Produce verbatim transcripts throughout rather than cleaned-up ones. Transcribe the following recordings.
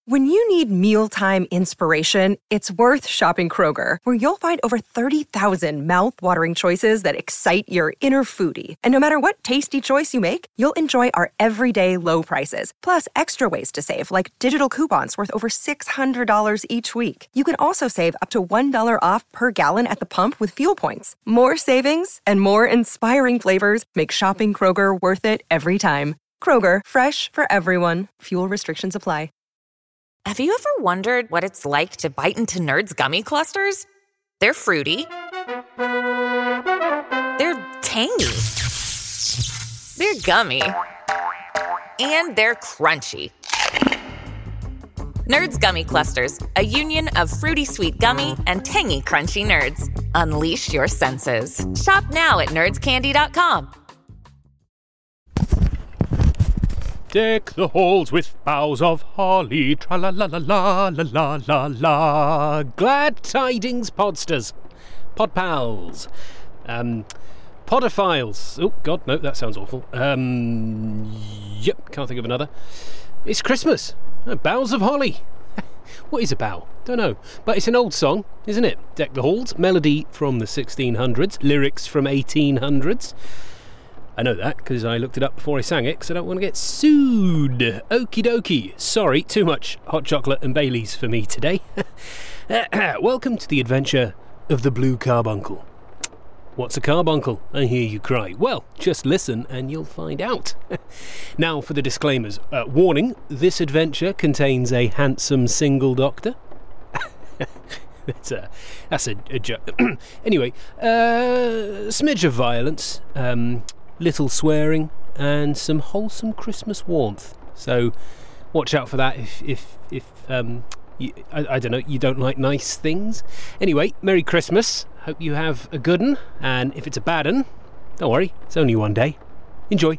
When you need mealtime inspiration, it's worth shopping Kroger, where you'll find over thirty thousand mouth-watering choices that excite your inner foodie. And no matter what tasty choice you make, you'll enjoy our everyday low prices, plus extra ways to save, like digital coupons worth over six hundred dollars each week. You can also save up to one dollar off per gallon at the pump with fuel points. More savings and more inspiring flavors make shopping Kroger worth it every time. Kroger, fresh for everyone. Fuel restrictions apply. Have you ever wondered what it's like to bite into Nerds gummy clusters? They're fruity. They're tangy. They're gummy. And they're crunchy. Nerds gummy clusters, a union of fruity sweet gummy and tangy crunchy nerds. Unleash your senses. Shop now at nerds candy dot com. Deck the halls with boughs of holly, tra-la-la-la-la-la-la-la. Glad tidings, podsters, pod pals, um, podophiles. Oh, God, no, that sounds awful. Um, yep, can't think of another. It's Christmas. Oh, boughs of holly. What is a bough? Don't know. But it's an old song, isn't it? Deck the halls, melody from the sixteen hundreds, lyrics from eighteen hundreds. I know that because I looked it up before I sang it because I don't want to get sued. Okie dokie. Sorry, too much hot chocolate and Baileys for me today. Welcome to the adventure of the Blue Carbuncle. What's a carbuncle? I hear you cry. Well, just listen and you'll find out. Now for the disclaimers. Uh, warning, this adventure contains a handsome single doctor. That's a, that's a, a joke. Anyway, uh, smidge of violence, um... little swearing, and some wholesome Christmas warmth. So watch out for that if, if, if um, you, I, I don't know, you don't like nice things. Anyway, Merry Christmas. Hope you have a good one. And if it's a bad one, don't worry, it's only one day. Enjoy.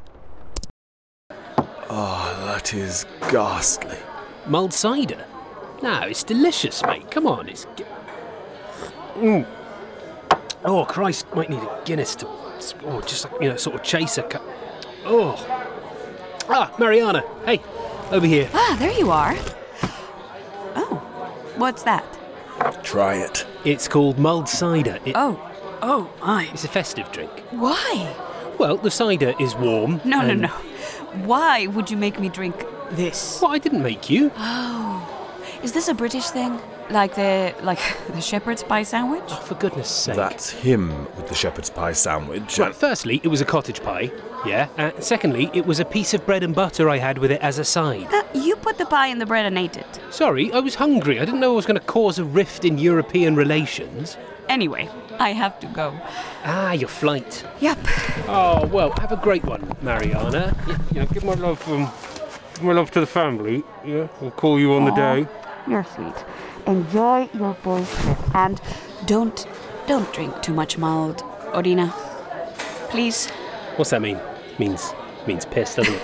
Oh, that is ghastly. Mulled cider? No, it's delicious, mate. Come on, it's... Mm. Oh, Christ, might need a Guinness to... Oh, just like, you know, sort of chaser. Cu- oh. Ah, Mariana. Hey, over here. Ah, there you are. Oh, what's that? Try it. It's called mulled cider. It, oh, oh, my. It's a festive drink. Why? Well, the cider is warm. No, and... no, no. Why would you make me drink this? Well, I didn't make you. Oh. Is this a British thing? Like the like the shepherd's pie sandwich? Oh, for goodness sake. That's him with the shepherd's pie sandwich. Right, firstly, it was a cottage pie, yeah. Uh, secondly, it was a piece of bread and butter I had with it as a side. Uh, you put the pie in the bread and ate it. Sorry, I was hungry. I didn't know I was going to cause a rift in European relations. Anyway, I have to go. Ah, your flight. Yep. Oh, well, have a great one, Mariana. Yeah, you know, give my love, um, give my love to the family. Yeah, I'll call you on the day. You're sweet. Enjoy your boy's trip and don't don't drink too much mulled, Odina. Please. What's that mean? Means means piss, doesn't it?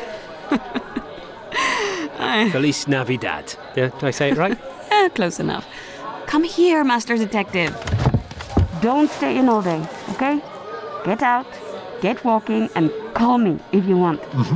Feliz Navidad. Yeah, did I say it right? eh, close enough. Come here, Master Detective. Don't stay in all day, okay? Get out, get walking, and call me if you want. Mm-hmm.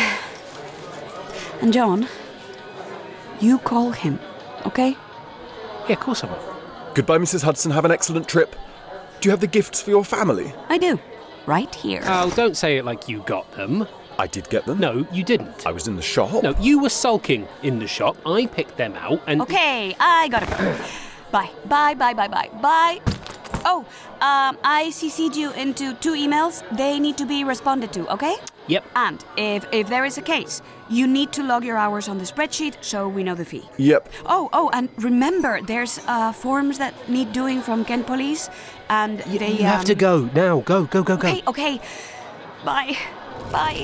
And John, you call him, okay? Yeah, of course I will. Goodbye, Missus Hudson. Have an excellent trip. Do you have the gifts for your family? I do. Right here. Oh, don't say it like you got them. I did get them. No, you didn't. I was in the shop. No, you were sulking in the shop. I picked them out and... Okay, I gotta go. Bye. Bye, bye, bye, bye, bye. Oh, um, I C C'd you into two emails. They need to be responded to, okay? Yep. And if if there is a case, you need to log your hours on the spreadsheet so we know the fee. Yep. Oh, oh, and remember, there's uh, forms that need doing from Kent Police, and Y- they... You have um, to go now. Go, go, go, go. Okay, okay. Bye. Bye.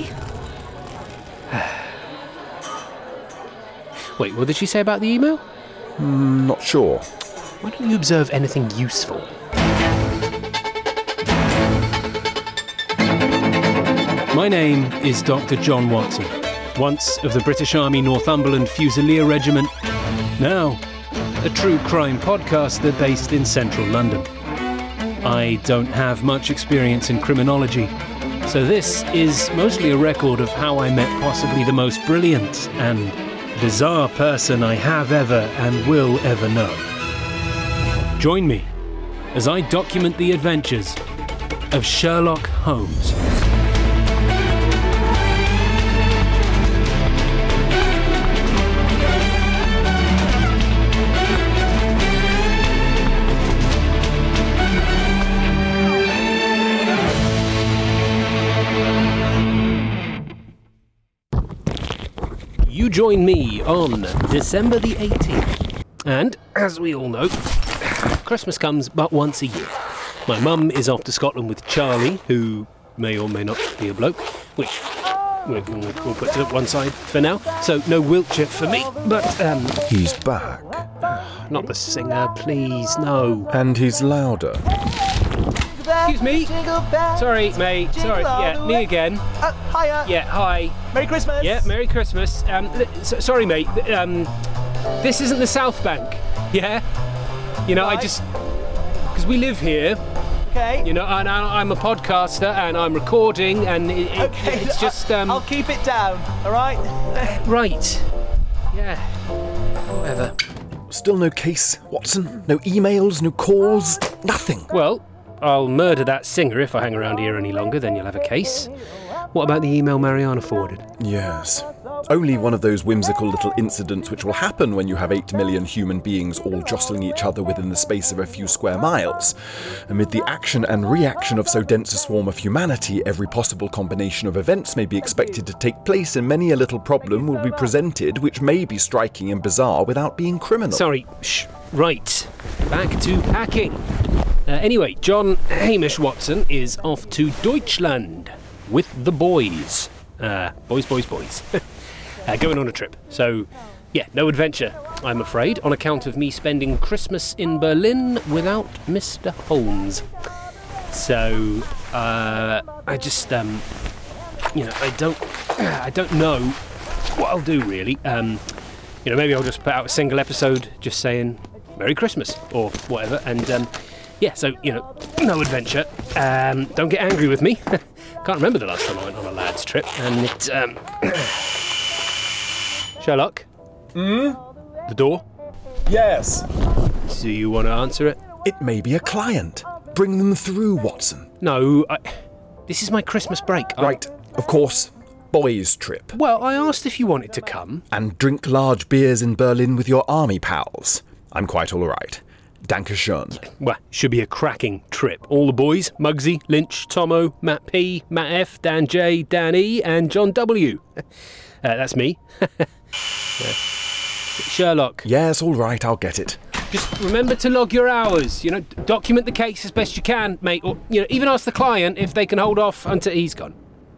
Wait, what did she say about the email? Mm, not sure. Why don't you observe anything useful? My name is Doctor John Watson, once of the British Army Northumberland Fusilier Regiment, now a true crime podcaster based in central London. I don't have much experience in criminology, so this is mostly a record of how I met possibly the most brilliant and bizarre person I have ever and will ever know. Join me as I document the adventures of Sherlock Holmes. You join me on December the eighteenth. And, as we all know, Christmas comes but once a year. My mum is off to Scotland with Charlie, who may or may not be a bloke, which we'll, we'll, we'll put to one side for now. So no Wiltshire for me, but, um... He's back. Not the singer, please, no. And he's louder. Excuse me. Sorry, mate. Sorry. Yeah, me again. Uh, hiya. Yeah, hi. Merry Christmas. Yeah, Merry Christmas. Um, s- sorry, mate. Um, this isn't the South Bank. Yeah. You know, Right. I just because we live here. Okay. You know, and I, I'm a podcaster and I'm recording, and it, it, Okay. it's just um. I'll keep it down. All right. Right. Yeah. Whatever. Still no case, Watson? No emails, no calls, nothing. Well, I'll murder that singer if I hang around here any longer, then you'll have a case. What about the email Mariana forwarded? Yes. Only one of those whimsical little incidents which will happen when you have eight million human beings all jostling each other within the space of a few square miles. Amid the action and reaction of so dense a swarm of humanity, every possible combination of events may be expected to take place, and many a little problem will be presented which may be striking and bizarre without being criminal. Sorry, shh. Right. Back to packing. Uh, anyway, John Hamish Watson is off to Deutschland with the boys. Uh, boys, boys, boys. uh, going on a trip. So, yeah, no adventure, I'm afraid, on account of me spending Christmas in Berlin without Mister Holmes. So, uh, I just, um, you know, I don't, I don't know what I'll do, really. Um, you know, maybe I'll just put out a single episode just saying Merry Christmas or whatever, and, um, yeah, so, you know, no adventure. Um, don't get angry with me. Can't remember the last time I went on a lad's trip, and it, um... Sherlock? Hmm? The door? Yes. Do you want to answer it? It may be a client. Bring them through, Watson. No, I... This is my Christmas break. I- Right, of course. Boys' trip. Well, I asked if you wanted to come. And drink large beers in Berlin with your army pals. I'm quite all right. Danke schön. Well, should be a cracking trip. All the boys, Muggsy, Lynch, Tomo, Matt P, Matt F, Dan J, Dan E, and John W. Uh, that's me. uh, Sherlock. Yes, all right, I'll get it. Just remember to log your hours. You know, d- document the case as best you can, mate. Or, you know, even ask the client if they can hold off until he's gone.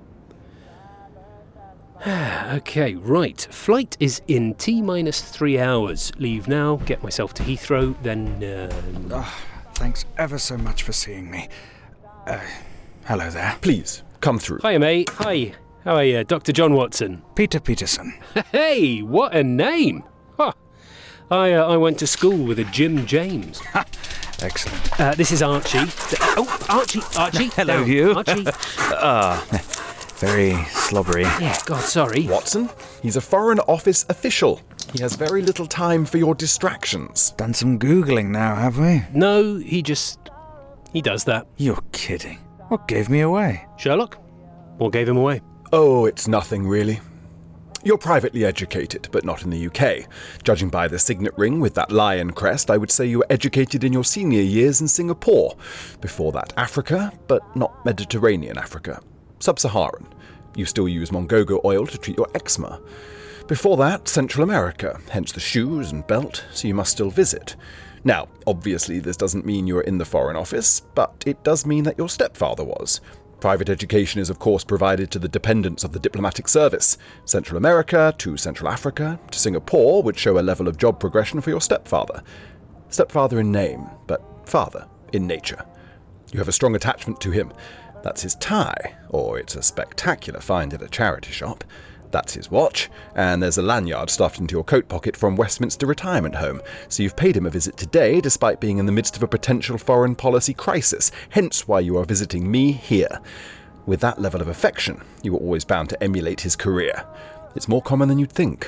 Okay, right. Flight is in T minus three hours. Leave now, get myself to Heathrow, then... Um... Oh, thanks ever so much for seeing me. Uh, hello there. Please, come through. Hiya, mate. Hi. How are you, Doctor John Watson? Peter Peterson. Hey, what a name. Huh. I, uh, I went to school with a Jim James. Excellent. Uh, this is Archie. Oh, Archie, Archie. Hello, down. you. Archie. Ah, very slobbery. Yeah, God, sorry. Watson, he's a Foreign Office official. He has very little time for your distractions. Done some Googling now, have we? No, he just... He does that. You're kidding. What gave me away? Sherlock? What gave him away? Oh, it's nothing really. You're privately educated, but not in the U K. Judging by the signet ring with that lion crest, I would say you were educated in your senior years in Singapore. Before that, Africa, but not Mediterranean Africa. Sub-Saharan. You still use Mongogo oil to treat your eczema. Before that, Central America, hence the shoes and belt, so you must still visit. Now, obviously this doesn't mean you're in the Foreign Office, but it does mean that your stepfather was. Private education is of course provided to the dependents of the diplomatic service. Central America to Central Africa to Singapore would show a level of job progression for your stepfather. Stepfather in name, but father in nature. You have a strong attachment to him. That's his tie, or it's a spectacular find at a charity shop. That's his watch, and there's a lanyard stuffed into your coat pocket from Westminster Retirement Home, so you've paid him a visit today despite being in the midst of a potential foreign policy crisis, hence why you are visiting me here. With that level of affection, you were always bound to emulate his career. It's more common than you'd think.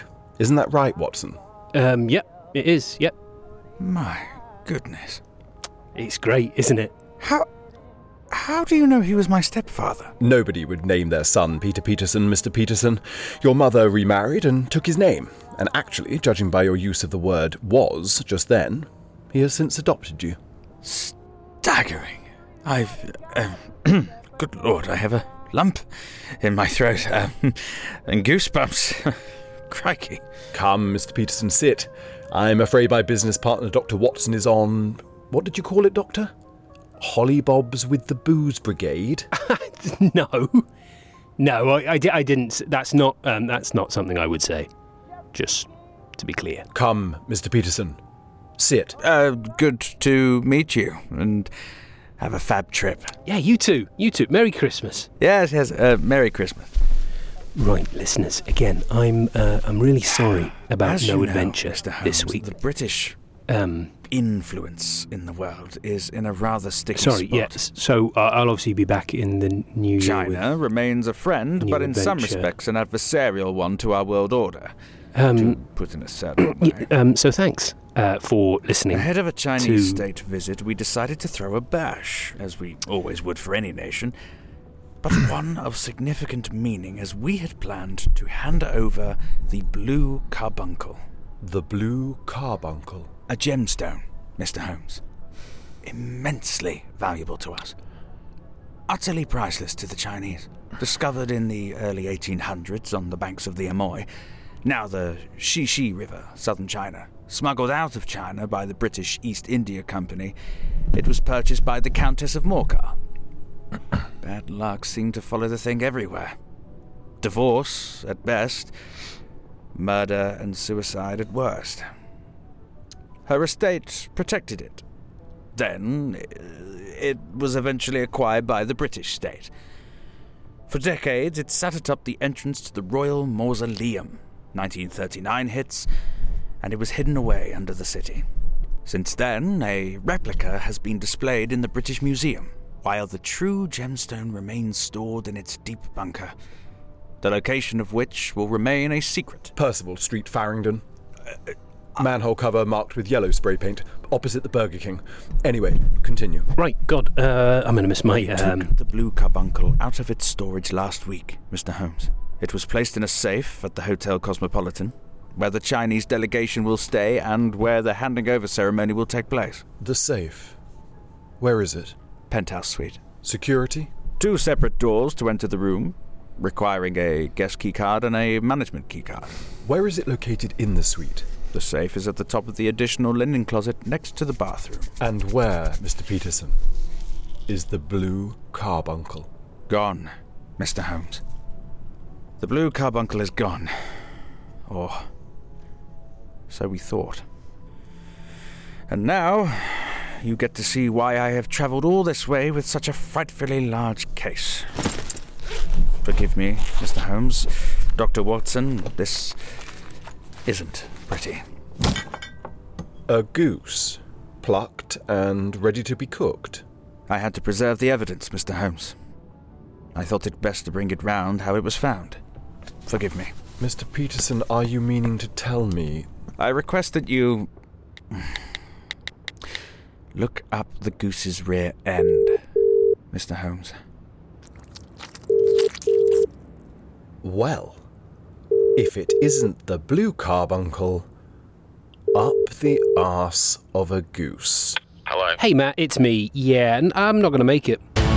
Isn't that right, Watson? Um, yep, it is, yep. My goodness. It's great, isn't it? How... How do you know he was my stepfather? Nobody would name their son Peter Peterson, Mister Peterson. Your mother remarried and took his name. And actually, judging by your use of the word was just then, he has since adopted you. Staggering. I've... Uh, good Lord, I have a lump in my throat. Uh, and goosebumps. Crikey. Come, Mister Peterson, sit. I'm afraid my business partner, Doctor Watson, is on... What did you call it, Doctor? Hollybobs with the Booze Brigade? No. No, I, I, I didn't. That's not, um, that's not something I would say. Just to be clear. Come, Mister Peterson. Sit. Uh, good to meet you, and have a fab trip. Yeah, you too. You too. Merry Christmas. Yes, yes, uh, Merry Christmas. Right, listeners, again, I'm uh, I'm really sorry about As No you know, Adventure Mister Holmes, this week. The British Um, influence in the world is in a rather sticky sorry, spot. yes. So uh, I'll obviously be back in the new year China with, remains a friend, New but in some adventure. respects an adversarial one to our world order, um, to put in a certain way. y- um, so thanks uh, for listening. Ahead of a Chinese to- state visit, we decided to throw a bash, as we always would for any nation, but one of significant meaning, as we had planned to hand over the Blue Carbuncle. The Blue Carbuncle. A gemstone, Mister Holmes. Immensely valuable to us. Utterly priceless to the Chinese. Discovered in the early eighteen hundreds on the banks of the Amoy, now the Xixi River, southern China. Smuggled out of China by the British East India Company, it was purchased by the Countess of Morcar. Bad luck seemed to follow the thing everywhere. Divorce, at best. Murder and suicide at worst. Her estate protected it. Then, it was eventually acquired by the British state. For decades, it sat atop the entrance to the Royal Mausoleum. nineteen thirty-nine hits, and it was hidden away under the city. Since then, a replica has been displayed in the British Museum, while the true gemstone remains stored in its deep bunker, the location of which will remain a secret. Percival Street, Farringdon. Manhole cover marked with yellow spray paint, opposite the Burger King. Anyway, continue. Right, God, uh, I'm going to miss my... Um, Took the Blue Carbuncle out of its storage last week, Mister Holmes. It was placed in a safe at the Hotel Cosmopolitan, where the Chinese delegation will stay and where the handing over ceremony will take place. The safe. Where is it? Penthouse suite. Security? Two separate doors to enter the room, requiring a guest keycard and a management keycard. Where is it located in the suite? The safe is at the top of the additional linen closet next to the bathroom. And where, Mister Peterson, is the Blue Carbuncle? Gone, Mister Holmes. The Blue Carbuncle is gone. Or so we thought. And now, you get to see why I have travelled all this way with such a frightfully large case. Forgive me, Mister Holmes. Doctor Watson, this isn't pretty. A goose, plucked and ready to be cooked. I had to preserve the evidence, Mister Holmes. I thought it best to bring it round how it was found. Forgive me. Mister Peterson, are you meaning to tell me... I request that you... look up the goose's rear end, Mister Holmes. Well, if it isn't the Blue Carbuncle, up the arse of a goose. Hello. hey, Matt, it's me. Yeah, and I'm not going to make it.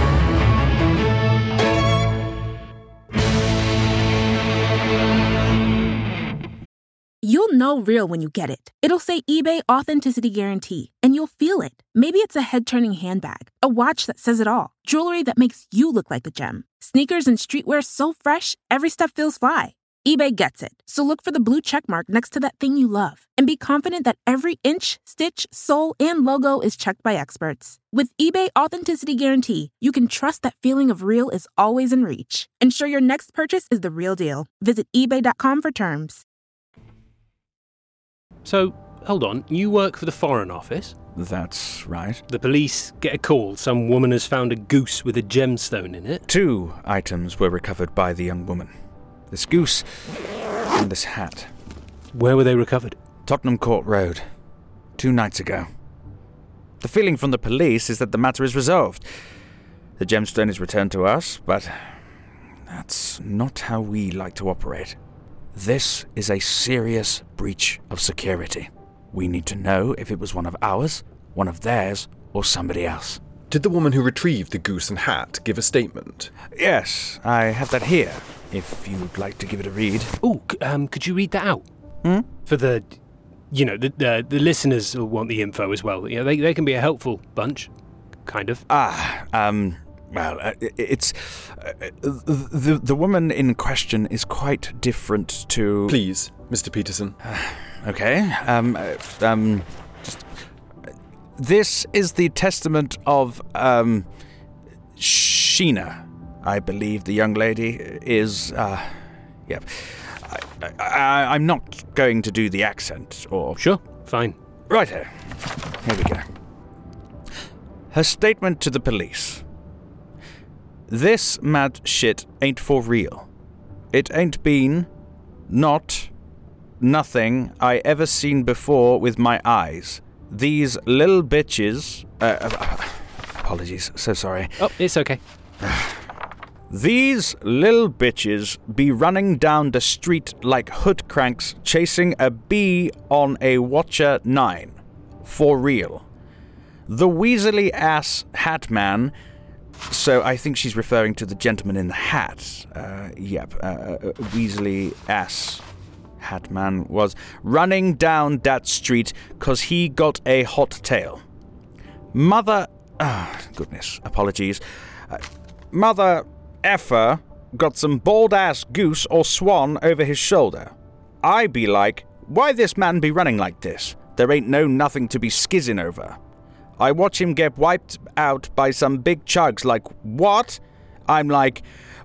You'll know real when you get it. It'll say eBay Authenticity Guarantee, and you'll feel it. Maybe it's a head-turning handbag, a watch that says it all, jewelry that makes you look like the gem, sneakers and streetwear so fresh, every step feels fly. eBay gets it. So look for the blue check mark next to that thing you love, and be confident that every inch, stitch, sole, and logo is checked by experts. With eBay Authenticity Guarantee, you can trust that feeling of real is always in reach. Ensure your next purchase is the real deal. Visit ebay dot com for terms. So, hold on, you work for the Foreign Office? That's right. The police get a call some woman has found a goose with a gemstone in it. Two items were recovered by the young woman. This goose and this hat. Where were they recovered? Tottenham Court Road. Two nights ago. The feeling from the police is that the matter is resolved. The gemstone is returned to us, but that's not how we like to operate. This is a serious breach of security. We need to know if it was one of ours, one of theirs, or somebody else. Did the woman who retrieved the goose and hat give a statement? Yes, I have that here, if you'd like to give it a read. Oh, c- um, could you read that out? Hmm? For the, you know, the the, the listeners will want the info as well. You know, they, they can be a helpful bunch, kind of. Ah, um... Well, uh, it's... Uh, the, the woman in question is quite different to... Please, Mister Peterson. Okay, um... Uh, um... Just, uh, this is the testament of, um... Sheena, I believe the young lady is, uh... Yep. I, I, I'm not going to do the accent, or... Sure, fine. Righto. Here we go. Her statement to the police... This mad shit ain't for real. It ain't been, not, nothing I ever seen before with my eyes. These little bitches... Uh, uh, apologies, so sorry. Oh, it's okay. These little bitches be running down the street like hood cranks chasing a bee on a Watcher nine. For real. The Weasley ass hat man... So I think she's referring to the gentleman in the hat. Uh, yep, uh, uh, Weasley ass hat man was running down that street because he got a hot tail. Mother... Ah, oh, goodness, apologies. Uh, Mother effer got some bald-ass goose or swan over his shoulder. I be like, why this man be running like this? There ain't no nothing to be skizzing over. I watch him get wiped out by some big chugs like, what? I'm like,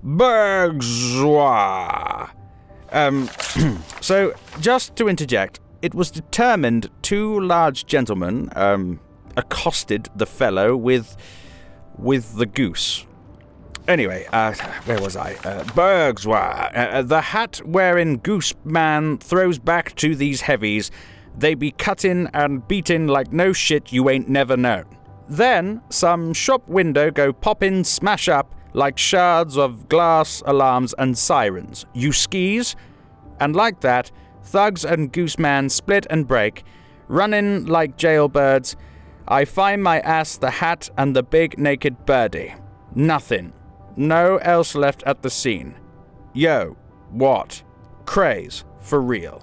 Bergzois. Um, so, just to interject, it was determined two large gentlemen, um, accosted the fellow with, with the goose. Anyway, uh, where was I? Uh, Bergzois. Uh, the hat-wearing goose man throws back to these heavies. They be cuttin' and beatin' like no shit you ain't never known. Then, some shop window go poppin' smash up like shards of glass alarms and sirens. You skis? And like that, thugs and gooseman split and break, runnin' like jailbirds. I find my ass the hat and the big naked birdie. Nothing. No else left at the scene. Yo, what? Craze, for real.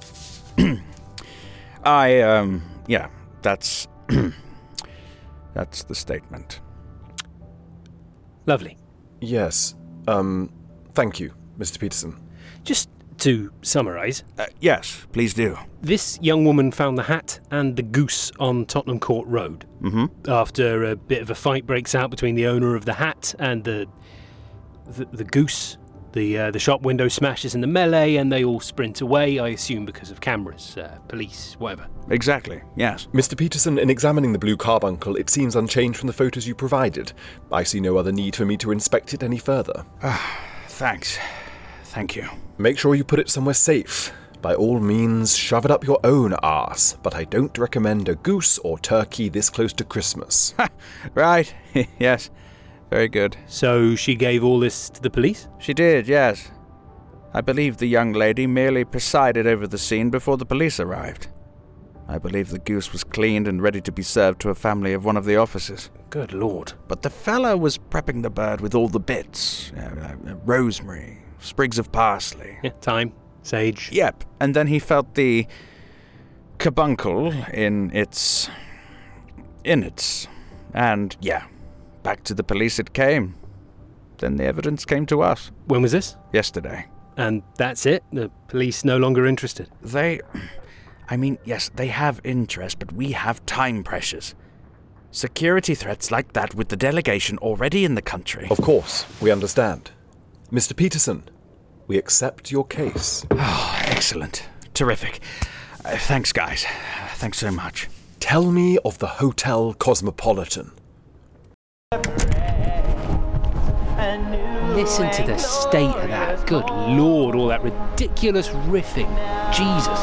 I, um, yeah, that's, that's the statement. Lovely. Yes, um, thank you, Mister Peterson. Just to summarise. Uh, yes, please do. This young woman found the hat and the goose on Tottenham Court Road. Mm-hmm. After a bit of a fight breaks out between the owner of the hat and the, the, the goose. The uh, the shop window smashes in the melee and they all sprint away, I assume because of cameras, uh, police, whatever. Exactly, yes. Mister Peterson, in examining the blue carbuncle, it seems unchanged from the photos you provided. I see no other need for me to inspect it any further. Ah, thanks. Thank you. Make sure you put it somewhere safe. By all means, shove it up your own arse, but I don't recommend a goose or turkey this close to Christmas. Right, yes. Very good. So she gave all this to the police? She did, yes. I believe the young lady merely presided over the scene before the police arrived. I believe the goose was cleaned and ready to be served to a family of one of the officers. Good Lord. But the fellow was prepping the bird with all the bits. Uh, uh, rosemary, sprigs of parsley. Yeah, thyme, sage. Yep, and then he felt the carbuncle in its... in its... and, yeah, back to the police it came. Then the evidence came to us. When was this? Yesterday. And that's it? The police no longer interested? They... I mean, yes, they have interest, but we have time pressures. Security threats like that with the delegation already in the country. Of course, we understand. Mister Peterson, we accept your case. Oh, excellent. Terrific. Uh, thanks, guys. Thanks so much. Tell me of the Hotel Cosmopolitan. And new listen to the state of that. Good Lord, all that ridiculous riffing. Jesus.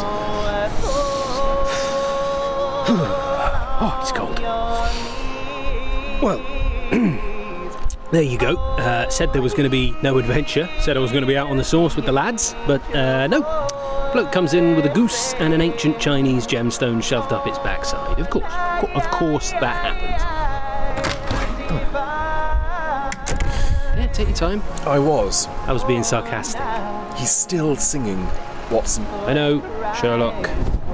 Oh, it's cold. Well, there you go. Uh, said there was going to be no adventure. Said I was going to be out on the source with the lads. But uh, no. Bloke comes in with a goose and an ancient Chinese gemstone shoved up its backside. Of course. Of course that happens. Yeah, take your time. I was. I was being sarcastic. He's still singing, Watson. I know, Sherlock.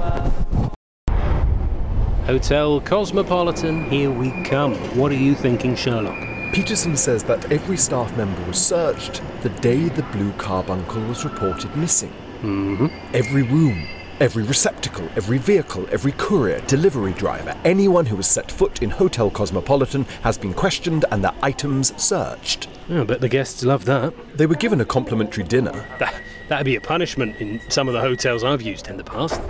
Hotel Cosmopolitan, here we come. What are you thinking, Sherlock? Peterson says that every staff member was searched the day the blue carbuncle was reported missing. Mm-hmm. Every room, every receptacle, every vehicle, every courier, delivery driver, anyone who has set foot in Hotel Cosmopolitan has been questioned and their items searched. Oh, I bet the guests love that. They were given a complimentary dinner. That, that'd be a punishment in some of the hotels I've used in the past.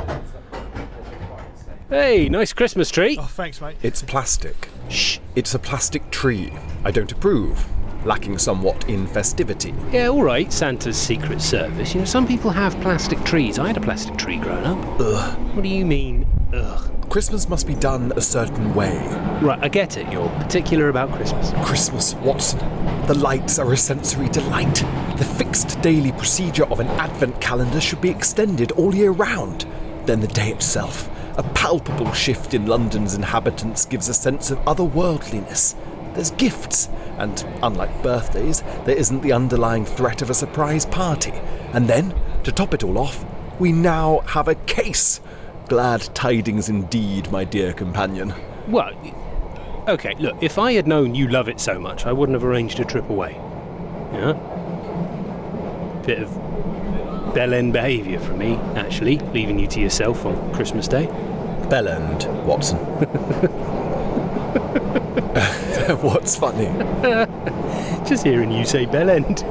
Hey, nice Christmas tree. Oh, thanks, mate. It's plastic. Shh. It's a plastic tree. I don't approve. Lacking somewhat in festivity. Yeah, all right, Santa's Secret Service. You know, some people have plastic trees. I had a plastic tree growing up. Ugh. What do you mean, ugh? Christmas must be done a certain way. Right, I get it. You're particular about Christmas. Christmas, Watson. The lights are a sensory delight. The fixed daily procedure of an advent calendar should be extended all year round. Then the day itself. A palpable shift in London's inhabitants gives a sense of otherworldliness. There's gifts, and unlike birthdays, there isn't the underlying threat of a surprise party. And then, to top it all off, we now have a case. Glad tidings indeed, my dear companion. Well, okay, look, if I had known you love it so much, I wouldn't have arranged a trip away. Yeah? Bit of bell-end behaviour from me, actually, leaving you to yourself on Christmas Day. Bell-end, Watson. What's funny? Just hearing you say bell-end.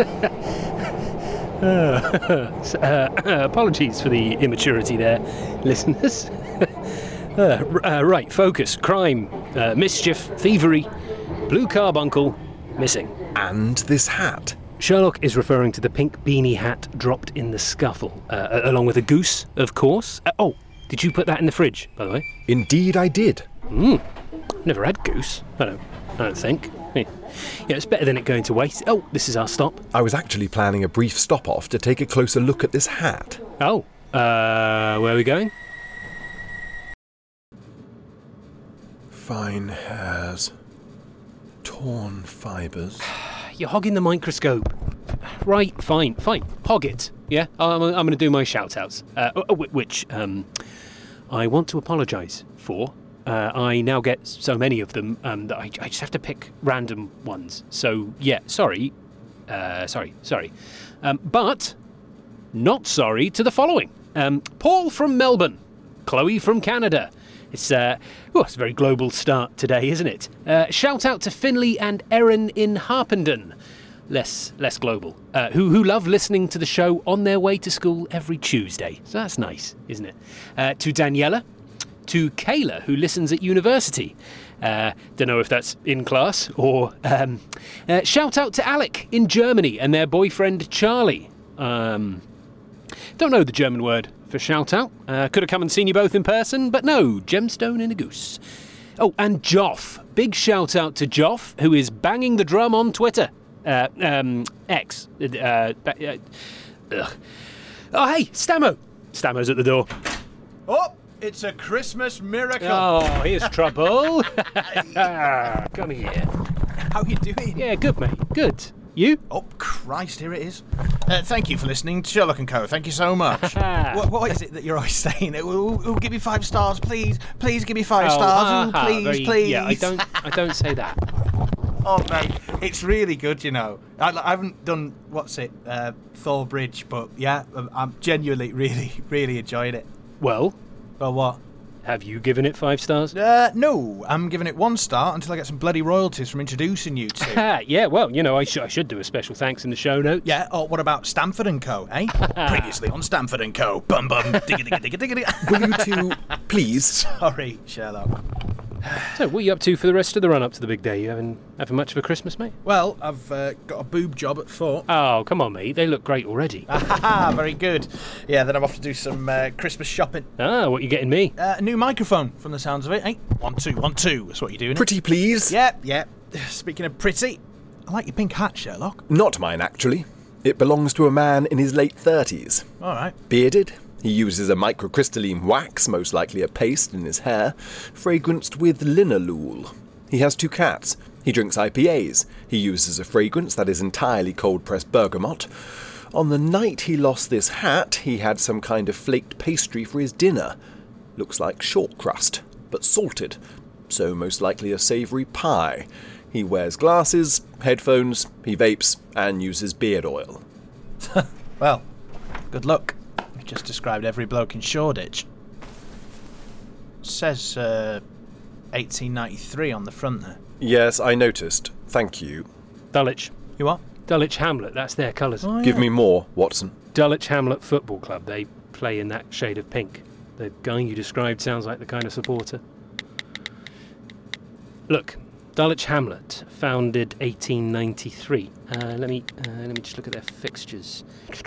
uh, uh, apologies for the immaturity there, listeners. uh, uh, right, focus, crime, uh, mischief, thievery, blue carbuncle, missing. And this hat. Sherlock is referring to the pink beanie hat dropped in the scuffle, uh, along with a goose, of course. Uh, oh, did you put that in the fridge, by the way? Indeed I did. Hmm. Never had goose. I don't. I don't think. Yeah, it's better than it going to waste. Oh, this is our stop. I was actually planning a brief stop-off to take a closer look at this hat. Oh, uh, where are we going? Fine hairs. Torn fibres. You're hogging the microscope. Right, fine, fine. Hog it. Yeah, I'm, I'm going to do my shout-outs, uh, which um, I want to apologise for. Uh, I now get so many of them um, that I, I just have to pick random ones. So, yeah, sorry. Uh, sorry, sorry. Um, but not sorry to the following. Um, Paul from Melbourne. Chloe from Canada. It's, uh, oh, it's a very global start today, isn't it? Uh, shout out to Finley and Erin in Harpenden. Less less global. Uh, who, who love listening to the show on their way to school every Tuesday. So that's nice, isn't it? Uh, to Daniela. To Kayla, who listens at university. Uh, don't know if that's in class or... Um, uh, shout out to Alec in Germany and their boyfriend Charlie. Um, don't know the German word for shout out. Uh, could have come and seen you both in person, but no, gemstone in a goose. Oh, and Joff. Big shout out to Joff, who is banging the drum on Twitter. Uh, um, X. Uh, uh, ugh. Oh, hey, Stamo. Stamo's at the door. Oh! It's a Christmas miracle. Oh, here's trouble. Come here. How you doing? Yeah, good, mate. Good. You? Oh, Christ, here it is. Uh, thank you for listening to Sherlock and Co. Thank you so much. what, what is it that you're always saying? We'll, we'll give me five stars, please. Please give me five oh, stars. uh, Ooh, please, very, please. Yeah, I don't, I don't say that. Oh, mate, it's really good, you know. I, I haven't done, what's it, uh, Thor Bridge, but yeah, I'm, I'm genuinely really, really enjoying it. Well... Well, what? Have you given it five stars? Uh, no, I'm giving it one star until I get some bloody royalties from introducing you to. Yeah, well, you know, I, sh- I should do a special thanks in the show notes. Yeah, or what about Stamford and Co, eh? Previously on Stamford and Co. Bum bum, digga digga digga digga digga. Will you two, please? Sorry, Sherlock. So, what are you up to for the rest of the run-up to the big day? You having, having much of a Christmas, mate? Well, I've uh, got a boob job at Thorpe. Oh, come on, mate. They look great already. Ah, very good. Yeah, then I'm off to do some uh, Christmas shopping. Ah, what you getting me? Uh, a new microphone, from the sounds of it. Hey, one, two, one, two. That's what you're doing. Pretty please? Yep, yep. Speaking of pretty, I like your pink hat, Sherlock. Not mine, actually. It belongs to a man in his late thirties. All right. Bearded. He uses a microcrystalline wax, most likely a paste, in his hair, fragranced with linalool. He has two cats. He drinks I P As. He uses a fragrance that is entirely cold-pressed bergamot. On the night he lost this hat, he had some kind of flaked pastry for his dinner. Looks like short crust, but salted, so most likely a savoury pie. He wears glasses, headphones, he vapes, and uses beard oil. Well, good luck. You've just described every bloke in Shoreditch. Says uh, eighteen ninety-three on the front there. Yes, I noticed. Thank you. Dulwich. You what? Dulwich Hamlet, that's their colours. Oh, Give yeah. me more, Watson. Dulwich Hamlet Football Club. They play in that shade of pink. The guy you described sounds like the kind of supporter. Look, Dulwich Hamlet, founded eighteen ninety-three. Uh, let me uh, let me just look at their fixtures.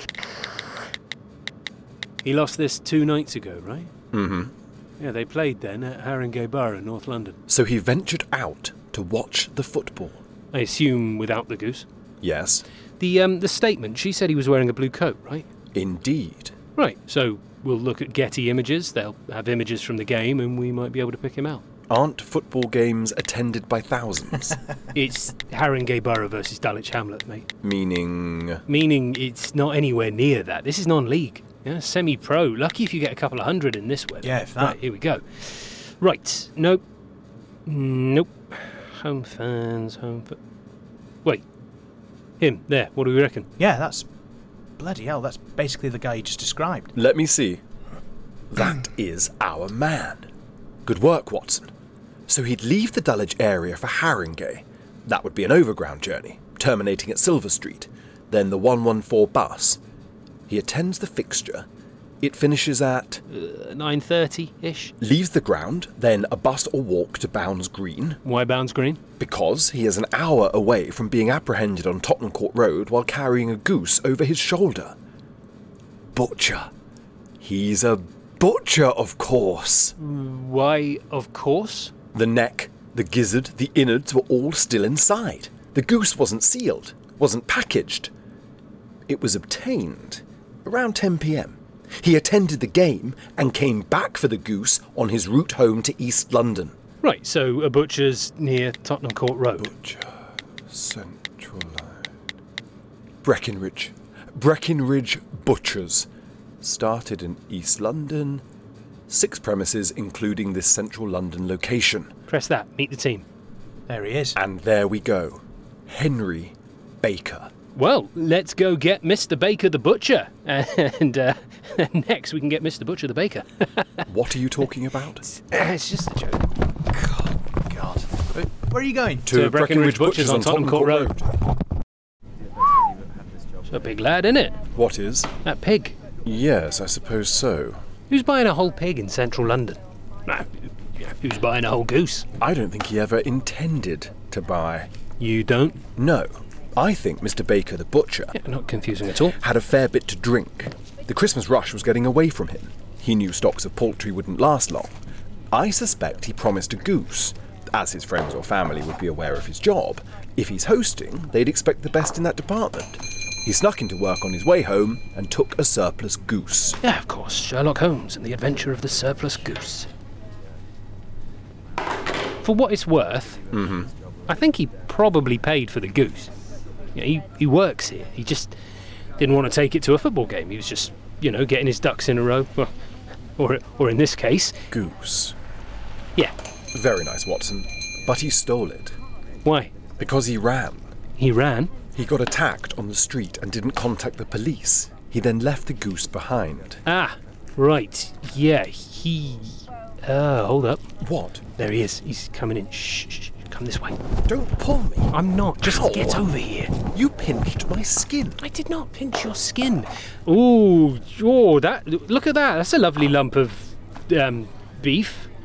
He lost this two nights ago, right? Mm-hmm. Yeah, they played then at Haringey Borough in North London. So he ventured out to watch the football. I assume without the goose. Yes, The um the statement, she said he was wearing a blue coat, right? indeed. Right, so we'll look at Getty images, they'll have images from the game, and we might be able to pick him out. Aren't football games attended by thousands? It's Haringey Borough versus Dulwich Hamlet, mate. Meaning... Meaning it's not anywhere near that. This is non-league. Yeah, semi-pro. Lucky if you get a couple of hundred in this weather. Yeah, if that. Right, here we go. Right, nope. Nope. Home fans, home... Fa- Wait. Him, there. What do we reckon? Yeah, that's... Bloody hell, that's basically the guy you just described. Let me see. That is our man. Good work, Watson. So he'd leave the Dulwich area for Haringey. That would be an overground journey, terminating at Silver Street. Then the one one four bus. He attends the fixture. It finishes at... Uh, nine thirty-ish. Leaves the ground, then a bus or walk to Bounds Green. Why Bounds Green? Because he is an hour away from being apprehended on Tottenham Court Road while carrying a goose over his shoulder. Butcher. He's a butcher, of course. Why, of course. The neck, the gizzard, the innards were all still inside. The goose wasn't sealed, wasn't packaged. It was obtained around ten p.m. He attended the game and came back for the goose on his route home to East London. Right, so a butcher's near Tottenham Court Road. Butcher, Central Line. Breckenridge. Breckenridge Butchers. Started in East London. Six premises, including this central London location. Press that. Meet the team. There he is. And there we go. Henry Baker. Well, let's go get Mister Baker the Butcher. And uh, next we can get Mister Butcher the Baker. What are you talking about? It's just a joke. God, God. Where are you going? To Breckenridge Butchers on Tottenham Court Road. It's a big lad, isn't it? What is? That pig. Yes, I suppose so. Who's buying a whole pig in central London? Nah, who's buying a whole goose? I don't think he ever intended to buy. You don't? No. I think Mister Baker the Butcher Yeah, not confusing at all. had a fair bit to drink. The Christmas rush was getting away from him. He knew stocks of poultry wouldn't last long. I suspect he promised a goose. As his friends or family would be aware of his job, if he's hosting, they'd expect the best in that department. He snuck into work on his way home and took a surplus goose. Yeah, of course. Sherlock Holmes and the Adventure of the Surplus Goose. For what it's worth, Mm-hmm. I think he probably paid for the goose. You know, he, he works here. He just didn't want to take it to a football game. He was just, you know, getting his ducks in a row. Well, or, or in this case, Goose. yeah. Very nice, Watson. But he stole it. Why? Because he ran. He ran? He got attacked on the street and didn't contact the police. He then left the goose behind. Ah, right. Yeah, he... Uh, hold up. What? There he is. He's coming in. Shh, shh, shh. Come this way. Don't pull me. I'm not. Just Ow. get over here. You pinched my skin. I did not pinch your skin. Ooh, oh, that. Look at that. That's a lovely lump of um, beef.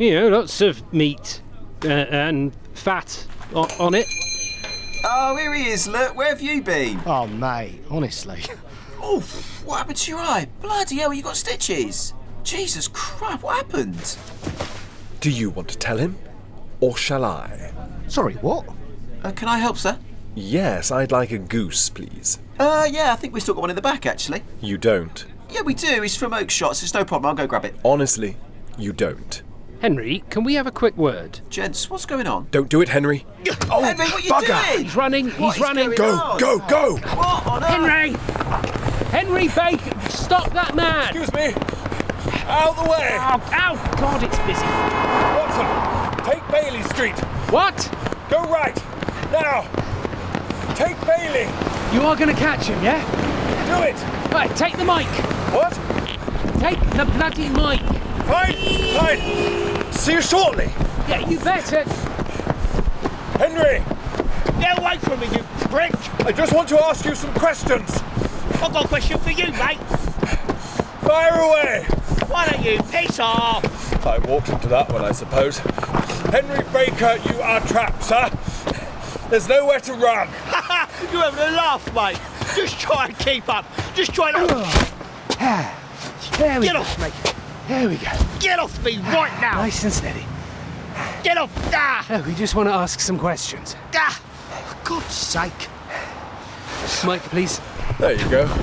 You know, lots of meat uh, and fat on, on it. Oh, here he is, look. Where have you been? Oh, mate, honestly. Oof, what happened to your eye? Bloody hell, you got stitches. Jesus Christ, what happened? Do you want to tell him? Or shall I? Sorry, what? Uh, can I help, sir? Yes, I'd like a goose, please. Uh, yeah, I think we've still got one in the back, actually. You don't. Yeah, we do. It's from Oakshot. It's no problem. I'll go grab it. Honestly, you don't. Henry, can we have a quick word? Gents, what's going on? Don't do it, Henry. Oh, Henry, what are you bugger. doing? He's running, What he's is running. going Go, on? go, go! What on earth? Henry! Henry Bacon, stop that man! Excuse me. Out the way. Oh, ow, God, it's busy. Watson, take Bailey Street. What? Go right. Now. Take Bailey. You are going to catch him, yeah? Do it. Right, take the mic. What? Take the bloody mic. Fine, fine. See you shortly. Yeah, you better. Henry, Get away from me, you prick! I just want to ask you some questions. I've got a question for you, mate. Fire away. Why don't you piss off? I walked into that one, I suppose. Henry Baker, you are trapped, sir. There's nowhere to run. You're having a laugh, mate. Just try and keep up. Just try and... There we Get go. off, mate. There we go. Get off me right now. Nice and steady. Get off. Ah, Oh, we just want to ask some questions. ah. For God's sake. Mic, please. There you go.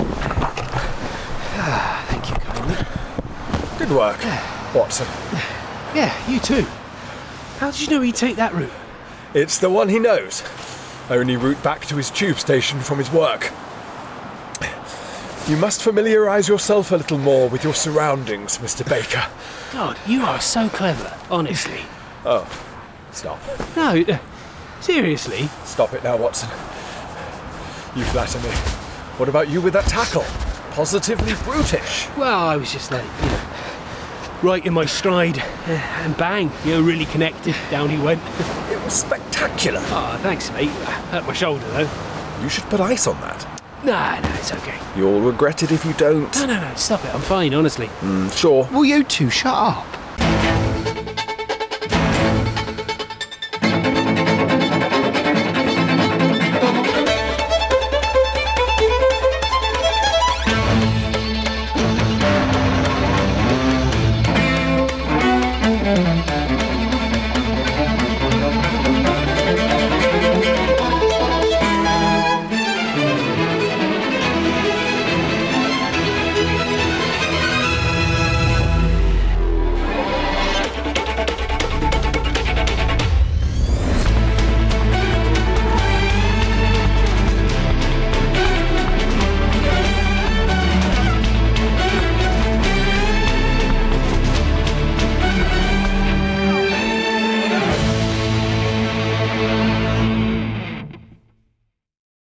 Thank you kindly. Good work, Watson. Yeah, you too. How did you know he'd take that route? It's the one he knows. Only route back to his tube station from his work. You must familiarise yourself a little more with your surroundings, Mister Baker. God, you are so clever, honestly. Oh, stop. No, uh, seriously. Stop it now, Watson. You flatter me. What about you with that tackle? Positively brutish. Well, I was just like, you know, right in my stride, uh, and bang, you know, really connected. Down he went. It was spectacular. Oh, thanks, mate. Hurt my shoulder, though. You should put ice on that. Nah, no, it's okay. You'll regret it if you don't. No, no, no, stop it. I'm fine, honestly. Mm, sure. Will you two shut up?